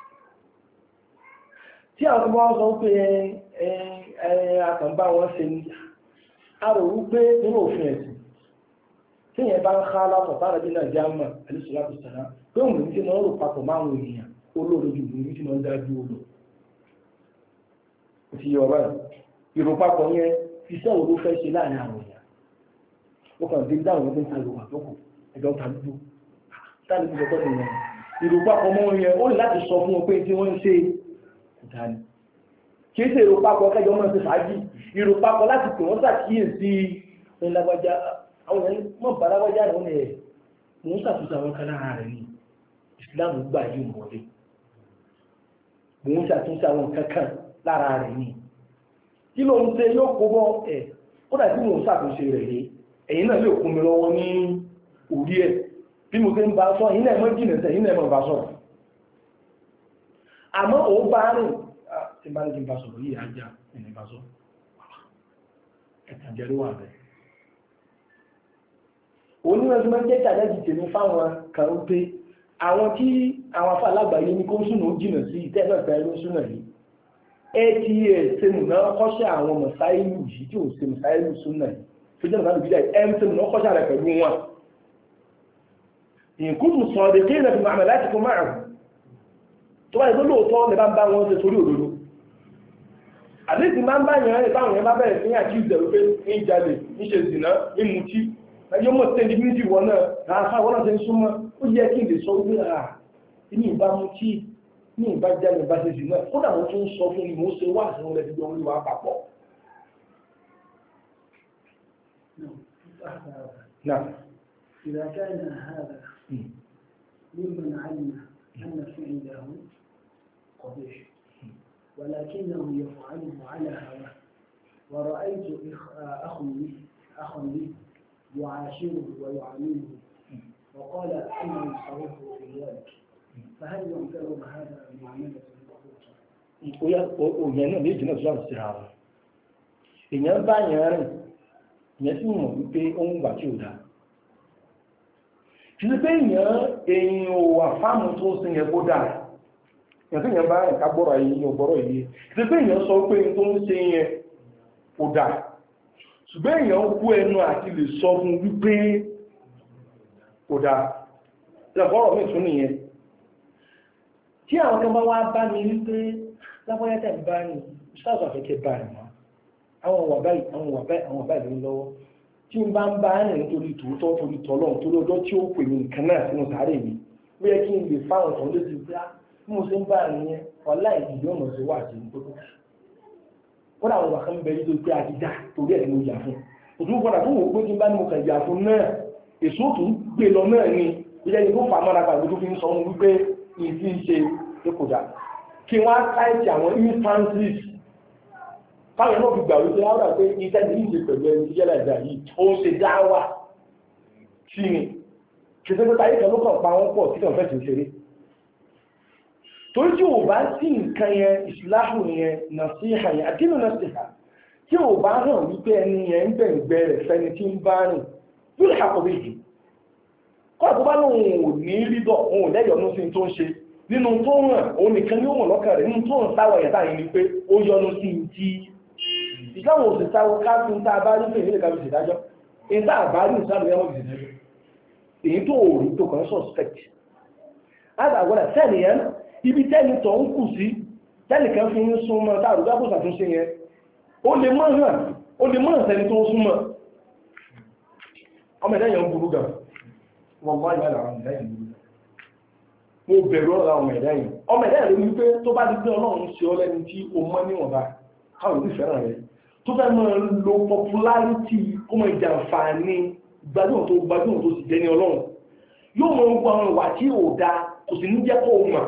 tí àwọn tó bá sọ pé àkànbá wọn ṣe ní a rò wípé nínú òfin ẹ̀sìn tí yẹn bá ń ká látọ̀ tára bí náà jẹ́ àmà àlùsọ̀láàbù sàrá pé òun tí wọ́n rò papọ̀ máwọn èèyàn olóòrò ju òun tí wọ́n dájú odò kò sí yọ báyìí ìrò papọ̀ yẹn iṣẹ́ wo ló fẹ́ ṣe láàrin àwọn èèyàn ó kàn dé dáhùn ọdún ta lòwà tó kù ẹjọ́ ta dúdú táàlì tó sọ́kọ́ nìyẹn ìrò papọ̀ mọ́ yẹn ó ní láti sọ fún wọn pé tí wọ́n ń ṣe ìdáni kì í ṣe ìrò papọ̀ kẹjọ mọ́ ṣe fàájì ìrò papọ̀ láti pè wọ́n ṣàkíyèsí ìlágbájá àwọn èèyàn mọ̀ bá lágbájá rẹ̀ wọ́n lè mú ṣàtúnṣe àwọn kan lára rẹ̀ ní ìsìláàmù gbà yìí mọ̀ọ́dé mú ṣàtúnṣe àwọn kankan lára rẹ̀ ní kí ló ń ṣe yóò kó bọ́ ẹ̀ ó dàbí mò ń ṣàtúnṣe rẹ̀ ní ẹ̀yin náà lè kún mi lọ́wọ́ ní orí ẹ̀ bí mo ṣe ń bá sọ ẹ̀yin náà mọ́ jìnà sẹ́yìn náà mọ́ bá sọ̀rọ̀ àmọ́ òun bá rìn tí bá ní bá sọ̀rọ̀ yìí ajá ẹni bá sọ ẹ̀tàn jẹ́rú wà bẹ́ẹ̀ onímọ̀ tí wọ́n jẹ́ tàdájì tèmi fáwọn kan ó pé àwọn tí àwọn afá alágbàáyé ní kó súnà ó jìnà sí ìtẹ́gbẹ̀ta ẹlú súnà yìí ats sẹ́mùná kọ́ṣẹ́ àwọn mọ̀sáìlú yìí tí ò ṣe mọ̀sáìlú súnà yìí tó jẹ́ mọ̀sáìlú bídà sẹ́mùná kọ́ṣẹ́ rẹ̀ pẹ̀lú wọn ìkútù sọ̀rọ̀ kí ilẹ̀ fi máa láti fún márùn tó bá yẹ tó lóòótọ́ lè bá ń bá wọn ṣe torí òdodo àdéhùn máa ń bá yẹn rẹ̀ báwọn yẹn bá bẹ̀rẹ̀ sí àti ìzẹ̀rù pé ń jalè ń ṣe zìnà ń mutí ẹjọ́ mọ̀ tẹ́lẹ̀ bí ìwọ náà ráfà wọ́n náà ṣe ń súnmọ́ ó yẹ kí n lè sọ wípé ní ìbá mutí ní ìbá jalè ìbá ṣe zìnà kódà wọ́n tún sọ fún mi mo ṣe wá àṣẹ wọn lẹ́sìn orí wa papọ̀. إذا كان هذا ممن علم أن فعله قبيح ولكنه يفعله على هواه ورأيت أخا لي يعاشره ويعامله وقال أنه يصرفه في ذلك فهل يعتبر هذا معاملة òyìn náà méjì náà sọ́rọ̀ sí ara èèyàn bá yẹn rìn ìyẹn sì mọ̀ wípé ó ń gbà tí ò dáa kìí pé èèyàn ò wà fáàmù tó sí yẹn kó dáa èèyàn tó yẹn bá rìn ká gbọ́rọ̀ yìí ọgbọ́rọ̀ yìí kìí pé èèyàn sọ pé tó ń ṣe yẹn kó dáa ṣùgbọ́n èèyàn kú ẹnu àti lè sọ fún wípé kò dáa lẹ́gbọ́rọ̀ mi tún nìyẹn tí àwọn kan bá wá bá mi wípé lábọ́yátà bá ní ìṣàzọ̀ àfẹ́kẹ́ bá rẹ̀ wọ́n àwọn wà báyìí lọ́wọ́ tí n bá ń bá rìn nítorí tòótọ́ torí tọ́lọ́run torí ọjọ́ tí ó pè ní nǹkan náà sínú sáré mi ó yẹ kí n lè fáwọn kan lóṣù pé bí mo ṣe ń bá rìn yẹn ọ̀la ìdílé ọ̀nà ṣe wà sí nítorí ó dà wọn wà kán bẹ̀rẹ̀ tó pé àdídá torí ẹ̀ ni mo yà fún òtún gbọ́dọ̀ tó wò pé tí n bá ní mo kàn yà fún náà èso tó ń gbé lọ náà ni ó yẹ kí n tó fà mọ́ra pàgbé tó fi ń sọ wọn wípé ìdí ń ṣe é kò dà kí wọ́n á káìtì àwọn instances káwọn náà fi gbà wípé áwọ́dà pé iṣẹ́ ní ìṣe pẹ̀lú ẹni tí yẹ́lá ìdá yìí ó ń ṣe dáwà sí ni ṣe tó táyé kan ló kàn pa wọ́n pọ̀ tí kàn fẹ́ sí ṣeré torí tí ò bá sí nǹkan yẹn ìsìláhù yẹn nàṣíhà yẹn àdínú nàṣíhà tí ò bá hàn wípé ẹni yẹn ń bẹ̀ǹgbẹ́ rẹ̀ fẹ́ni tí ń bá rìn yóò lè hàkọ̀ méjì kọ́ àkóbá lóun ò ní rídọ̀ òun ò lẹ́yọ̀nú sí tó ń ṣe nínú tó hàn òun nìkan ní ó mọ̀ lọ́kàn rẹ̀ nínú tó hàn táwọn ẹ̀yà táyé ni pé ó yọnu sí ti ìsáwọn òṣìṣàwọ̀ káàkiri tá a bá rí fèèrè ká fi ṣèdájọ́ èyí tá a bá rí ìsáàlù yẹn wọ́n fi ṣèdájọ́ èyí tó rí tó kàn suspect àgbàgbọ́dà tẹ́lì yẹn ibi tẹ́lì tó ń kù sí tẹ́lì kan fi ń súnmọ́ tá àrùgbá kò ṣàtúnṣe yẹn ó lè mọ̀ hàn sẹ́ni tó ń súnmọ́ ọmọ ẹ̀dá yẹn ń burú gan wọ́n bá ìgbà àwọn ẹ̀dá yẹn burú mo bẹ̀rù ọ̀rọ̀ àwọn ẹ̀dá yẹn ọmọ ẹ̀dá yẹn ló ní pé tó bá di pé ọlọ́run ṣe ọ lẹ́ni tí o mọ́ níwọ̀nba káwọn ìlú ìfẹ́ràn rẹ̀ tó fẹ́ mọ́ lo popularity kó mọ́ ìjànfààní gbajúmọ̀ tó sì jẹ́ ní ọlọ́run yóò mọ́ gbogbo àwọn ìwà tí ò da kò sì ní jẹ́ kó mọ̀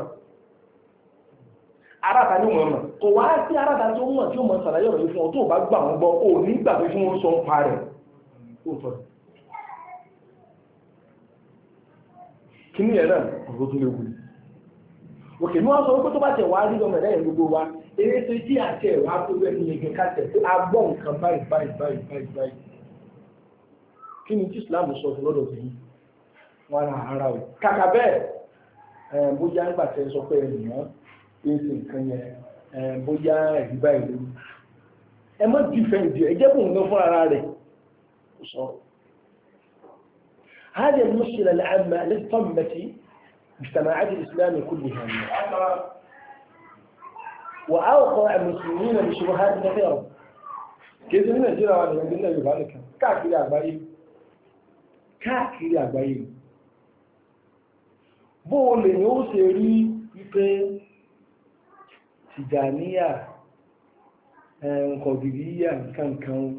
aráta ní mọ̀ kò wá sí aráta tó mọ̀ tí ó mọ̀ sàlàyé ọ̀rọ̀ yìí fún ọ tó bá gbà wọn gbọ́ ò ní gbà pé fún wọn sọ ń pa rẹ̀ ó tọ́ kí ní ẹ̀rọ ọ̀rọ̀ tó léwu òkè ní wọ́n sọ pé tó bá tẹ̀ wá rí ọmọ ẹ̀dá gbogbo wa eré tó jí àti ẹ̀wà tó rẹ̀ ní ẹgbẹ̀ káṣẹ̀ tó agbọ́ nǹkan báyìí kí ni tí Islam sọ fún lọ́dọ̀ sí wọn ara o kàkà bẹ́ẹ̀ bóyá ń gbàtẹ́ sọ pé ènìyàn èsì nǹkan yẹn bóyá ẹ̀rí báyìí lórí ẹ mọ́ dìfẹ́ǹdì ẹ jẹ́ kóun gan fún ara rẹ̀ sọ. هذه المشكلة العامة التي طمت مجتمعات الإسلام كلها وأوقع المسلمين بشبهات كثيرة كيف من الجرى وأن يقولنا يبالك كاكري àgbáyé bóòlè ni ó ṣe rí wípé Tìjàníyà Kọ̀dìríyà kankan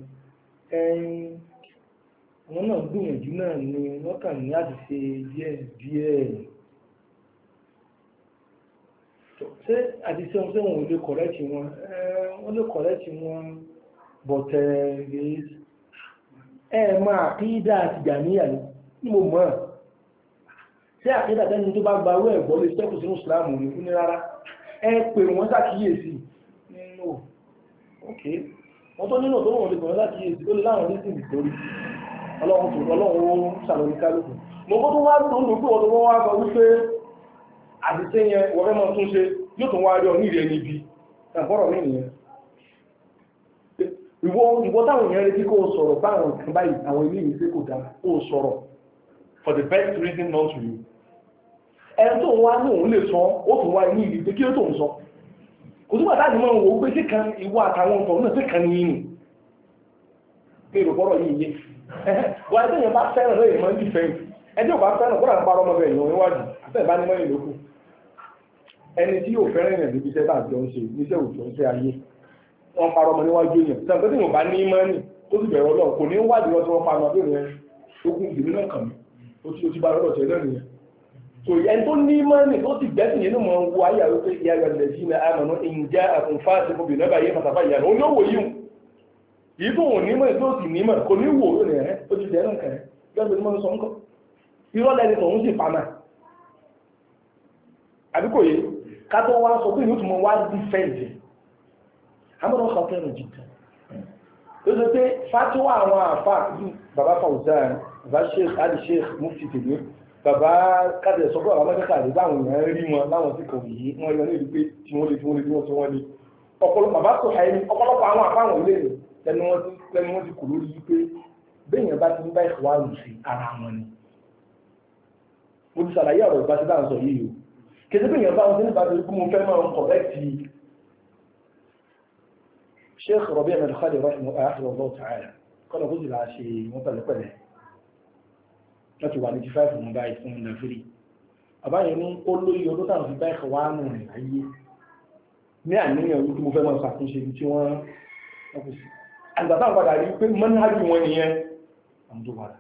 wọn náà gbìyànjú náà ni wọ́n kàn ní láti ṣe díẹ̀ ṣé àti ṣe wọn ò lè kọ̀rẹ́tì wọn wọ́n lè kọ̀rẹ́tì wọn bọ̀tẹ̀ máa àkídà Tìjàníyà ní mo mọ̀ ṣé àkídà tẹ́ni tó bá gba owó ẹ̀gbọ́ lè sẹ́kù sínú ìsìlámù ní rárá pè wọ́n ṣàkíyèsí nínú òkè wọ́n tó nínú tó wọ́n lè pè wọ́n ṣàkíyèsí ó lè láwọn ní sí ìtòrí ọlọ́run ó ṣàlọ́ní kálùkù mo kó tó wá tó ń lò pé ọdún wọ́n wá sọ wípé àdìsẹ́ yẹn wọ́n fẹ́ mọ́ tún ṣe yóò tún wá rí ọ ní ìrẹ́ níbi ẹ̀fọ́rọ̀ mí nìyẹn ìwọ táwọn èèyàn retí kó o sọ̀rọ̀ báwọn nǹkan báyìí àwọn ilé ìwé kò dáa kó o sọ̀rọ̀ for the best reason known to you ẹni tó ń wá ní òun lè sọ ó tún wá ní ìlú pé kí ló tó ń sọ kò túbọ̀ táàdì máa ń wò ó pé sí kan ìwọ àtàwọn ọ̀tọ̀ náà sí kan ní ìní pé ìrọ̀bọ́rọ̀ yìí yé wọ́n ẹgbẹ́ yẹn bá fẹ́ràn lóye máa ń dìfẹ́ǹd ẹjẹ́ ò bá fẹ́ràn kó rà ń parọ́ ọmọ bẹ́ẹ̀ yàn níwájú àfẹ́ ìbá ní mọ́ ìlú kù ẹni tí yóò fẹ́ràn yẹn níbi iṣẹ́ bá àjọ ń ṣe níṣẹ́ òjò ń ṣe ayé wọ́n parọ́ ọmọ níwájú èèyàn tí wọ́n tí wọ́n bá ní mọ́nì tó sì bẹ̀rẹ̀ ọlọ́run kò ní wádìí wọn tí wọ́n parọ́ ọdún yẹn ogun ìdìbò náà kàn mí ó ti bá lọ́dọ̀ tẹ̀lé nìyẹn so ẹni tó ní mọ́nì tó sì gbẹ́sìn yẹn ní mọ̀ wo ayé àwọn pé ìyá rẹ̀ lẹ̀ sí ní àmọ́ ìjà àkùnfà ti fún bìnrin báyé fàtàfà ìyá rẹ̀ ó yóò wò yíwù yìí tó wọ́n nímọ̀ tó sì nímọ̀ kò ní wò ó rẹ̀ ó ti jẹ́ nǹkan rẹ̀ gbẹ́gbẹ́ ní mọ́ sọ ńkọ́ irọ́ lẹ́ni tó ń sì pamọ́ àbí kò yé ká tó wá sọ pé ìlú tó mọ wá dífẹ́ǹdì àmọ́ ọkọ̀ kẹrin jìtà ó sọ pé fatiwa àwọn àfà bàbá Fawzan bàbá Sheikh Ali Sheikh Mufti tèmi bàbá kájẹ sọ pé àwọn mẹ́tẹ́ta àdébá àwọn èèyàn rí wọn láwọn tí kò yìí wọ́n yọ ní ìlú pé tí wọ́n lè ọ̀pọ̀lọpọ̀ bàbá tó ṣàyẹ̀ ní ọ̀pọ̀lọpọ̀ àwọn àfà àwọn ilé rẹ̀ lẹ́nu wọ́n ti kù lórí wípé béèyàn bá ti ń bá ìwà rù sí ara wọn ni mo ti ṣàlàyé ọ̀rọ̀ ìbáṣe bá ń sọ yìí o kìí béèyàn bá wọn sí nípa torí kí mo fẹ́ máa ń kọ̀rẹ́tì Sheikh Rabi' al-Khali rahimahullah ta'ala kọ́nà kó sì láà ṣe wọ́n pẹ̀lẹ́pẹ̀lẹ́ láti wà ní ti 5 mọ́ báyìí fún nàfírí àbáyé ní ó lóyè ọdún táwọn fi bá ẹ̀kọ́ wá nù rìn ayé ní àníyàn wípé mo fẹ́ máa ṣàtúnṣe ibi tí wọ́n kù sí àgbàtà padà rí pé mọ́nájú wọn nìyẹn àwọn tó padà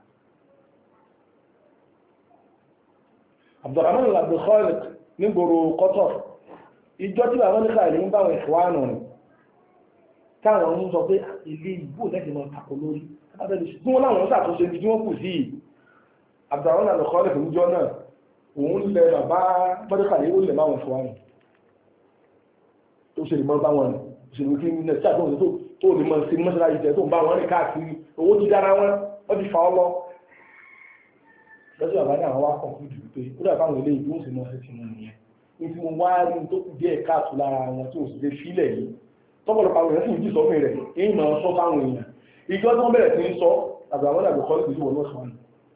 Abdurrahman Abdul Khaliq nígboro Qatar ìjọ tí bàbá ní káàlì ń báwọn ẹ̀kọ́ wá nù rìn táwọn ń sọ pé ilé ìbò lẹ́sìn máa tako lórí tí wọ́n láwọn ṣàtúnṣe ibi tí wọ́n kù sí Abdurrahman Abdul Khaliq níjọ náà òun lẹ bàbá mọ́dékàlẹ̀ ó lè máa wọn fọwọ́n tó ṣe lè mọ́ bá wọn òṣèlú kí ní ẹ̀sí àtúnṣe tó lè mọ́ sí mọ́ṣáláyì jẹ́ tó ń bá wọn rìn káàkiri owó ti dára wọn wọ́n ti fa ọ lọ lọ́sí bàbá ní àwọn wá kàn fún ìdìbò pé ó dàbá àwọn ilé ìlú òsì mọ́ sí ti mú nìyẹn ní tí mo wá rí tó kù díẹ̀ káàtó lára wọn tó sì lè fílẹ̀ yìí tọ́pọ̀lọpọ̀ àwọn èèyàn sì ń jí sọ́fìn rẹ̀ èyí máa sọ fáwọn èèyàn ìjọ tí wọ́n bẹ̀rẹ̀ sí ń sọ Abdurrahman Abdul Khaliq sí wọn lọ́sàn-án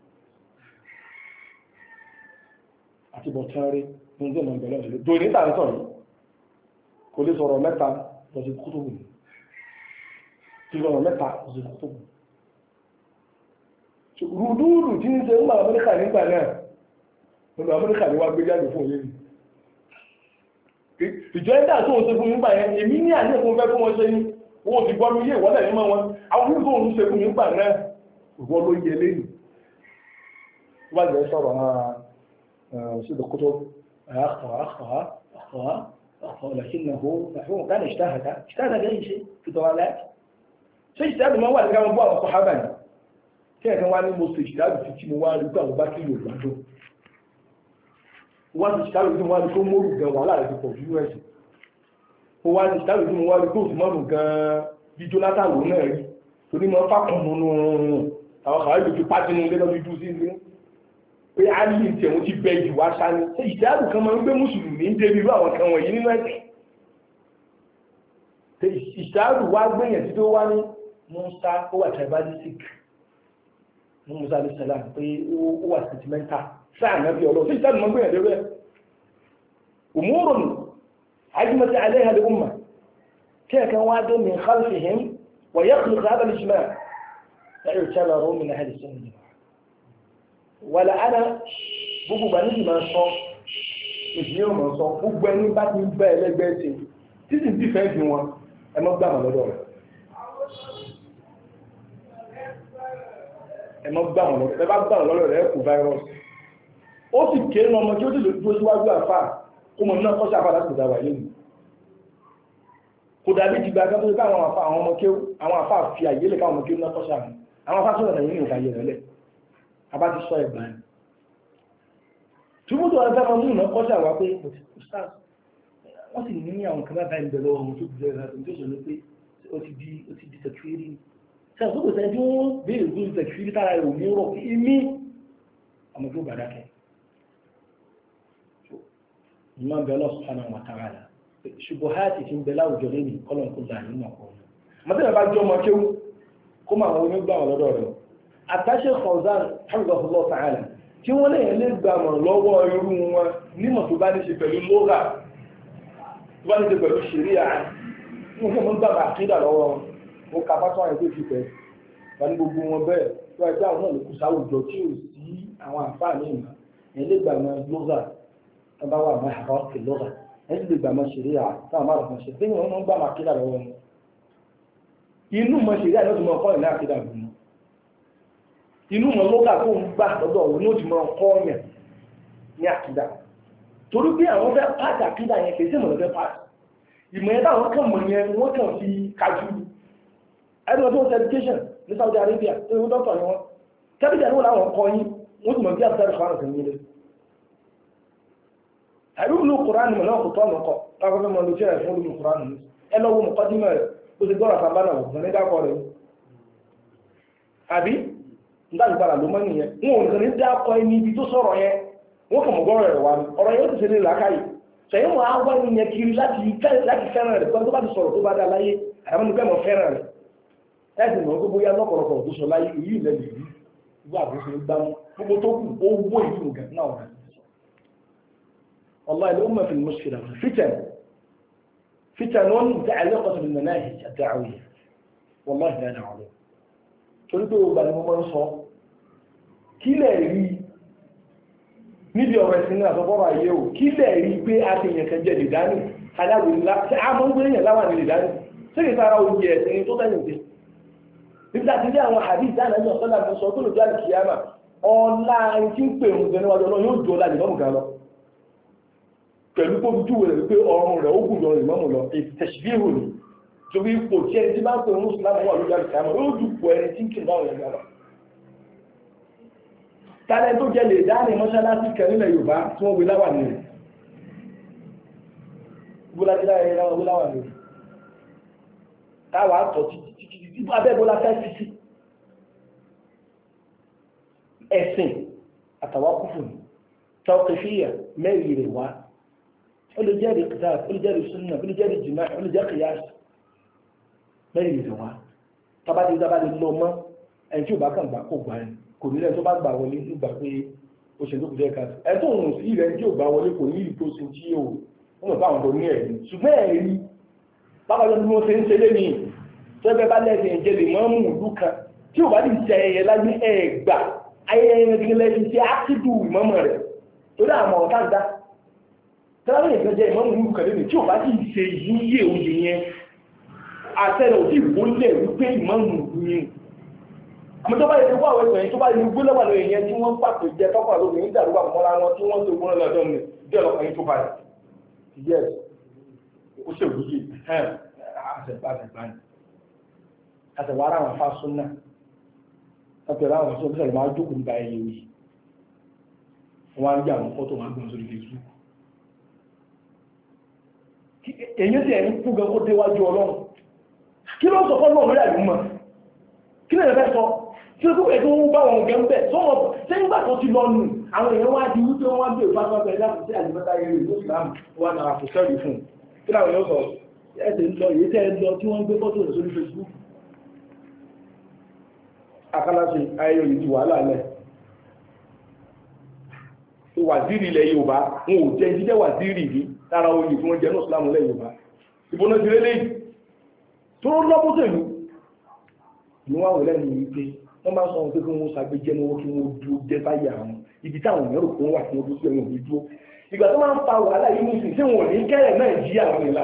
àti bọ̀tánrí ní ọjọ́ ìmọ̀ ìbẹ̀lẹ̀ ìṣẹ̀lẹ̀ dò ní tàbí sọ̀rọ̀ kò lè sọ̀rọ̀ mẹ́ta lọ́sí kútùbù tí sọ̀rọ̀ mẹ́ta lọ́sí kútùbù rúdúrù tí ń ṣe ń gbà Amẹ́ríkà nígbà náà lọ́dọ̀ Amẹ́ríkà ni wá gbé jáde fún òye ìjọ ẹ̀dá tó ń ṣe fún nígbà yẹn èmi ní àní ẹ̀kún fẹ́ fún wọn ṣe ní owó ti gbọ́ mi yé ìwọ́lẹ̀ ní mọ́ wọn àwọn onígbò ń ṣe fún nígbà náà ìwọ́ ló yẹ lẹ́yìn wọ́n jẹ́ sọ̀rọ̀ سيد الكتب أخطأ لكنه محفوظ كان اجتهد بأي شيء في ضلالات شيء اجتهد ما هو اللي كان مبوع الصحابة kí ẹ̀kan wá ní mo ṣe ìṣàlù tí mo wá rí pé àwọn bá kí lò gbádùn wá ti ìṣàlù tí mo wá rí tó mórù gan wà láàrin pọ̀ jù ẹ̀sìn ó wá ti ìṣàlù tí mo wá rí tó sì mọ́rù gan bí Jonathan ló náà rí torí mo fákùn nínú àwọn kàwé ló fi pàtí nínú lẹ́lọ́ dúdú sí ní pé á ní ìtẹ̀ wọn ti bẹ jù wá sáré ṣé ìṣàlù kan máa ń gbé mùsùlùmí ń débi irú àwọn kan wọ̀nyí nínú ẹ̀sìn ìṣàlù wá gbẹ̀yàn tí tó wá ní Musa ó wà tribalistic Musa alayhi salam pé ó wà sentimental sáà nàbí ọlọ́run tí ìṣàlù máa gbẹ̀yàn lérò ẹ̀ umurun ajmati alayha al-umma كيف وعد من خلفهم ويخلق هذا الإجماع يعتبر من أهل السنة والجماعة ولا أنا gbogbo gbà níbi máa sọ ìṣẹ́ ò máa sọ gbogbo ẹni bá ti ń bẹ́ ẹlẹ́gbẹ́ ṣe títí tí fẹ́ fi wọn ẹ mọ́ gbà wọn lọ́dọ̀ rẹ̀ ẹ mọ́ gbà wọn lọ́dọ̀ rẹ̀ bá gbà wọn lọ́dọ̀ rẹ̀ kò fáírọ́ọ̀sì ó sì kéré ọmọ tí ó sì lè dúró síwájú àfà ó mọ̀ náà kọ́ṣẹ́ àfà láti dáwà ilé mi kò dàbí ti gba akẹ́kọ̀ọ́ pé àwọn ọmọ kéwú àwọn àfà fi àyè lè káwọn ọmọ kéwú náà kọ́ṣẹ́ àmì àwọn afá sọ̀rọ̀ ẹ̀yìn ní ìfàyè rẹ̀ lẹ̀ abá ti sọ ẹ̀gbà ni túbútù ọ̀rẹ́ fẹ́ mú ìná kọ́ṣẹ́ àwá pé wọ́n sì ní àwọn kan bá ìbẹ̀ lọ́wọ́ ọmọ tó ti bẹ̀rẹ̀ àti tó sọ ní pé ó ti di tẹ̀kìrì sẹ́yìn tó kò sẹ́yìn tí wọ́n béèrè fún tẹ̀kìrì tára ẹ̀ ò ní rọ̀ ìmí ọmọ tó bàdá kẹ́ ìmọ̀ bẹ̀ lọ subhanahu wa ta'ala ṣùgbọ́n ha ti ń bẹ láwùjọ lẹ́nu kọ́lọ̀ kó dà nínú ọkọ̀ ọ̀nà mọ́tẹ́lẹ̀ bá jọ ọmọ kéwú kó máa wọn onígbà wọn lọ́dọ̀ rẹ̀ àtàṣe Fawzan hafizahullah ta'ala tí wọ́n lẹ́yìn lè gbà wọn lọ́wọ́ irú wọn nímọ̀ tó bá ní ṣe pẹ̀lú lóga tó bá ní ṣe pẹ̀lú ṣẹ̀ríà wọn fẹ́ mọ́ gbà bá àkídà lọ́wọ́ wọn kà fásitì àwọn ẹgbẹ́ ìfẹ́ wà ní gbogbo wọn bẹ́ẹ̀ tó ẹgbẹ́ àwọn náà lè kú sáwùjọ tí ò sí àwọn àǹfààní ìmọ̀ ẹ̀ lè gbà wọn lóga tó bá wà máa àwọn ọ̀kẹ́ lóga ẹ̀ lè gbà wọn ṣẹ̀ríà táwọn máa rọ̀ ṣe bẹ́ẹ̀ wọn gbà wọn àkídà lọ́wọ́ wọn inú mọ̀ ṣẹ̀ríà ló ti mọ̀ kọ́ ìlà àkídà gbùn inú mọ̀ lóga tó ń gbà lọ́dọ̀ òun ní ó ti mọ̀ kọ́ ọ̀yàn ní àkídà torí pé àwọn fẹ́ pàtàkì àkídà yẹn kèsì mọ̀ lọ́fẹ́ pàtàkì ìmọ̀ ẹ̀dá àwọn kan mọ̀ yẹn wọ́n kàn fi kájú ẹni ọdún ọ̀sẹ̀ education ní Saudi Arabia tó yẹ dọ́tọ̀ ni wọ́n kẹ́bíjà ní wọ́n láwọn kọ́ yín wọ́n ti mọ̀ bí àbúrò kan kan yín lé àbí olú Kùránì mọ̀ náà kò tọ́ ọ̀nà kọ́ láwọn fẹ́ mọ̀ lójú ẹ̀ fún olú Kùránì ẹ lọ́wọ́ mọ̀ kọ́ dímọ̀ rẹ̀ ó ti gbọ́ra sábà náà wọ̀ ní dákọ̀ rẹ̀ àbí ìdájúgbàrà ló mọ́ nìyẹn wọn ò nìkan ní dákọ̀ ẹni ibi tó sọ̀rọ̀ yẹn wọ́n kàn mọ̀ gbọ́rọ̀ rẹ̀ wá ní ọ̀rọ̀ yẹn ó ti ṣe ní làákàyè sẹ́yìn wọn á wá ìyẹn kiri láti fẹ́ràn rẹ̀ tó bá ti sọ̀rọ̀ tó bá dá láyé àyàmọ́nù kẹ́ mọ̀ fẹ́ràn rẹ̀ ẹ̀sìn mọ̀ gbogbo yá lọ́kọ̀ọ̀kọ̀ tó sọ láyé èyí ilẹ̀ lè rí ìwé àbúṣe gbámú gbogbo tó kù owó ìlú nǹkan náà wà والله الأمة في المشكلة فتن متعلقة بالمناهج الدعوية والله لا نعلم torípé ọgbà ni mo máa ń sọ kí lẹ̀ rí níbi ọ̀rọ̀ ẹ̀sìn ní àtọ́fọ́rọ̀ ayé o kí lẹ̀ rí pé a ti yẹn kẹjẹ lè dání aláwọ̀ ńlá tí a mọ́ ń gbé yẹn láwà ní lè dání sí kì sára oúnjẹ ẹ̀sìn tó tẹ́yìn pé níbi láti rí àwọn hadith dáná ní ọ̀sán láti sọ tó lè jáde kìíyàmà ọlá tí ń pè ń gbẹ níwájú ọlọ́ yóò jọ láti mọ́mù gan lọ pẹ̀lú kó fi júwèé rẹ̀ pé ọrùn rẹ̀ ó gùn lọ ìmọ̀mù lọ tẹ̀síbíhù ni torí ipò tí ẹni tí bá ń pè ń mùsùlùmí wà lójú àti àmọ́ yóò dùpọ̀ ẹni tí ń kì báwọn ẹ̀gbà lọ. tálẹ́ tó jẹ́ lè dáàrin mọ́ṣáláṣí kan nílẹ̀ Yorùbá tí wọ́n wé láwà ní rẹ̀ bólájílá ẹ̀rẹ́ láwọn wé láwà ní rẹ̀ táwà tọ̀ títí tí abẹ́bọ́lá fẹ́ fi sí ẹ̀sìn àtàwákùfù tawqifiyya mẹ́rin rẹ̀ wá ó lè jẹ́rìí kitab ó lè jẹ́rìí sunnah ó lè jẹ́rìí ijma' ó lè jẹ́ qiyas mẹ́rin ìdè wá tàbátí ìdábá lè lọ mọ́ ẹni tí ò bá kàn gbà kó gbà ẹni kò ní lẹ́yìn tó bá gbà wọlé nígbà pé ó ṣe lókùn jẹ́ káàkiri ẹni tó ń sí ilẹ̀ tí ò gbà wọlé kò ní ìlú tó ṣe tí ó wọ́n bá àwọn tó ní ẹ̀rí ṣùgbọ́n ẹ̀rí pápájọ́ bí wọ́n ṣe ń ṣe lé ní tẹ́gbẹ́ bá lẹ́sìn ìjẹ́ lè mọ́ mú ìlú kan tí ò bá ti ṣe ẹyẹ lágbé ẹgbà ayẹyẹ ti lẹ́sìn tí á ti dù ìmọ̀mọ̀ rẹ̀ tó dá àwọn ọ̀tá ń dá tẹ́lábẹ̀ ìfẹ́ jẹ́ ìmọ̀mù ìlú kan lé tí ò bá ti ṣe yíyé oúnjẹ yẹn àtẹ́rẹ̀ òtí ìwólẹ̀ wípé ìmọ̀mù ní àmì tó bá yẹ wà wẹ́sẹ̀ yẹn tó bá yẹ gbólẹ̀ wà lóye yẹn tí wọ́n pàtó jẹ tọ́pàá lórí ní ìdàrúgbà mọ́ra wọn tí wọ́n tó gbóná lọ́dọ̀ ní bí ọlọ́pàá yìí tó bá yẹ ó ṣe wúyè àṣẹ̀wárà wọn fa súnà ọ̀pẹ̀lá àwọn ọ̀sán ìṣẹ̀lẹ̀ máa jókòó nípa ẹyẹ yìí wọ́n á rí àwọn fọ́tò wọn gbọ́n sórí Facebook èyí tí ẹ̀yìn kú gan kó déwájú ọlọ́run kí ló sọ fọ́nà lórí àlùmọ̀ kí lè fẹ́ sọ tí ó kúkẹ́ tó ń bá wọn gẹ̀ ń bẹ̀ sọ́wọ́ sẹ́yìn gbà tó ti lọ nù àwọn èèyàn wá di wípé wọ́n wá gbé ìfásitì ọ̀pẹ̀ láti sí àlùmọ́tà eré ìlú ìsìlámù wọn náà kò sẹ́rì fún kí làwọn yóò sọ ẹsẹ̀ ń lọ èyí tẹ́ ẹ lọ tí wọ́n gbé fọ́tò rẹ̀ sórí Facebook akálàṣe ayẹyẹ yìí ti wàhálà lẹ̀ wàzírì ilẹ̀ Yorùbá wọn ò jẹ́ jíjẹ́ wàzírì yìí lára oyè tí wọ́n jẹ́ náà Ìsìlámù ilẹ̀ Yorùbá ìbọnà ti rélé tó lọ́pọ̀tẹ̀lú ní wọ́n wò lẹ́nu wípé wọ́n máa ń sọ wọn pé kí wọ́n ṣàgbéjẹ́ mọ́wọ́ kí wọ́n dúró jẹ́ báyìí àwọn ibi táwọn èèyàn rò pé wọ́n wà fún ojú ẹ̀wọ̀n òbí dúró ìgbà tó máa ń fa wàhálà yìí ní ìsìn tí wọn ò ní kẹ́rẹ̀ náà jí àwọn ìlà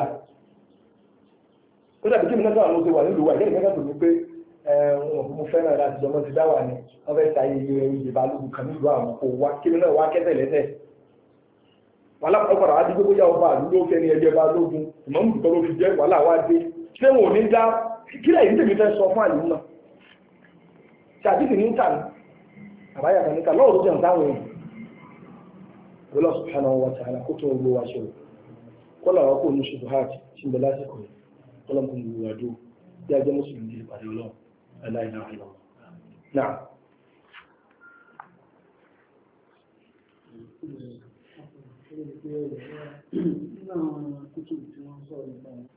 ó dàbí kí mi náà sọ̀rọ̀ lóṣèwà nílùú wa ìjẹ́ ìfẹ́ tó ní pé mo fẹ́ràn láti jọmọ́ ti dáwà ní wọ́n fẹ́ ta iye ìbálòpọ̀ kan nílùú àwọn kò wá kí mi náà wá kẹ́tẹ̀ lẹ́tẹ̀ wàhálà ọ̀pọ̀lọpọ̀ àti gbogbo yà ọba àdúgbò kẹ́ni ẹgbẹ́ bá lógun ìmọ̀mù tó ló fi jẹ́ wàhálà wá dé ṣé wọn ò ní dá kí lẹ́yìn tèmi fẹ́ sọ fún àlè náà ṣàdíkì ní ìta ní àbáyà kan níta lọ́wọ́ tó jẹun táwọn èèyàn Allah subhanahu wa ta'ala kó tó gbogbo wa ṣe kó làwọn kò ní ṣubú hajj tí ń bẹ lásìkò yìí kó lọ́n kò ní gbogbo àdó bí a jẹ́ mùsùlùmí ní ìpàdé ọlọ́run aláìláà lọ náà. Nínú àwọn kútùbù tí wọ́n sọ̀rọ̀ nípa